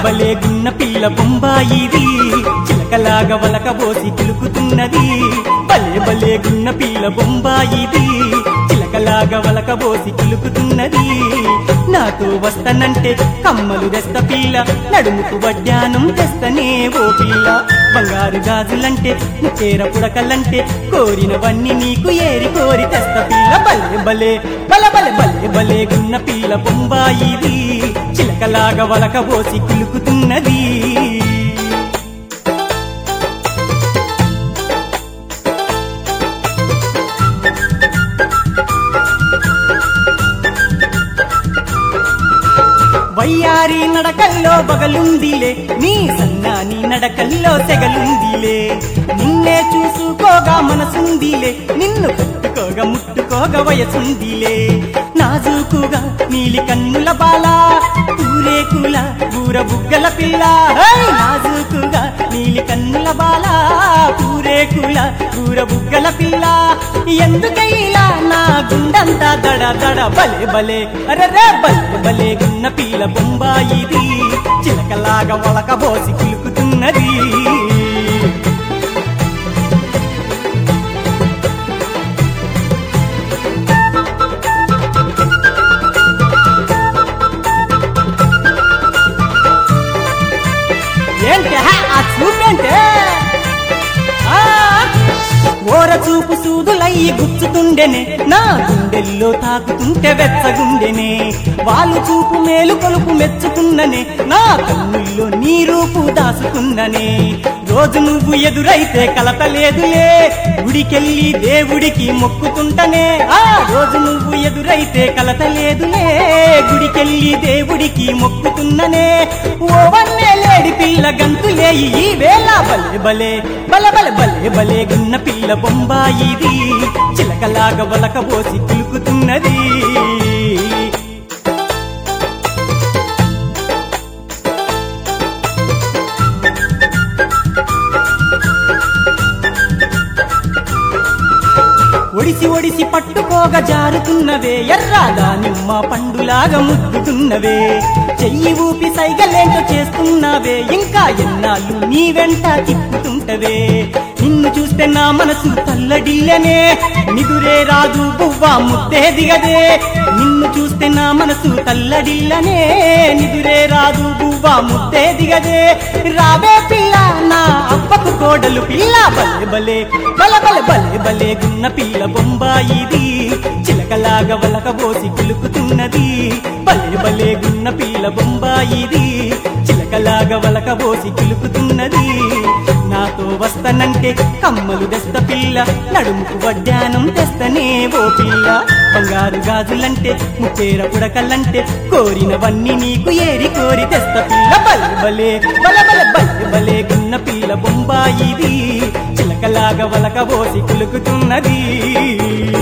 బలే గున్న పిల్ల బొంబాయిది చిలకలాగా వలకబోసి కులుకుతున్నది బలే బలే గున్న పిల్ల బొంబాయిది చిలకలాగా వలకబోసి కులుకుతున్నది నాతో వస్తనంటే కమ్మలు తెస్త పిల్ల నడుముకు వడ్డానం తెస్తనే ఓ పిల్ల బంగారు గాజులంటే ముత్తేర పుడకలంటే కోరినవన్నీ నీకు ఏరి కోరి తెస్త పిల్ల బలే బలే బల బలే బలే బలే గున్న పిల్ల బొంబాయిది చిలకలాగా వలకబోసి కులుకుతున్నది వయ్యారి నడకల్లో బగలుందిలే నీ సన్నాని నడకల్లో సెగలుందిలే నిన్నే చూసుకోగా మనసుందిలే నిన్ను కట్టుకోగా ముట్టుకోగా వయసుందిలే నాజూకుగా నీలి కన్నుల బాల ఊరేకుల ఊర బుగ్గల పిల్ల నాజూకుగా నీలి కన్నుల బాల ఊరేకుల ఊర బుగ్గల పిల్ల ఎందుకైలా నా గుండంతా దడ దడ బలే బలే అరెరే బలే బలే గున్న పిల్ల బొంబాయిది చిలకలాగా వలకబోసి కులుకుతున్నది ఏంటే ఆ చూపేంటే ఓర చూపు సూదులయ్యి గుచ్చుతుండెనే నా గుండెల్లో తాకుతుంటే వెచ్చగుండెనే వాళ్ళు చూపు మేలు కొలుపు మెచ్చుకున్ననే నా కన్నుల్లో నీ రూపు దాసుకున్ననే రోజు నువ్వు ఎదురైతే కలతలేదులే గుడికెళ్ళి దేవుడికి మొక్కుతుంటనే ఆ రోజు నువ్వు ఎదురైతే కలతలేదులే గుడికెళ్ళి దేవుడికి మొక్కుతున్ననే ఓ వన్నే లేడి పిల్ల గంతులే ఈ వేళ బలే బలే బల బల బలే బలే గున్న పిల్ల బొంబాయిది చిలకలాగా వలకబోసి కులుకుతున్నది ఒడిసి ఒడిసి పట్టుకోగా జారుతున్నవే ఎర్రాదా నిమ్మ పండులాగా ముద్దుతున్నవే చెయ్యి ఊపి సైగలేంటో చేస్తున్నావే ఇంకా ఎన్నాళ్ళు నీ వెంట తిప్పుతుంటవే నిన్ను చూస్తే నా మనసు తల్లడిల్లనే నిదురే రాదు బువ్వా ముద్దే దిగదే నిన్ను చూస్తే నా మనసు తల్లడిల్లనే నిదురే రాదు బువ్వా ముద్దే దిగదే రావే పిల్ల నా అబ్బకు కోడలు పిల్ల బలే బలే బల బల బలే బలే గున్న పిల్ల బొంబాయిది చిలకలాగా వలకబోసి కులుకుతున్నది బలే బలే గున్న పిల్ల బొంబాయిది చిలకలాగా వలకబోసి కులుకుతున్నది నాతో వస్తనంటే కమ్మలు తెస్త పిల్ల నడుముకు వడ్డానం తెస్తనే ఓ పిల్ల బంగారు గాజులంటే ముత్తేర పుడకలంటే కోరినవన్నీ నీకు ఏరి కోరి తెస్త పిల్ల బలే బలే బల బల బలే బలే గున్న పిల్ల బొంబాయిది చిలకలాగా వలకబోసి కులుకుతున్నది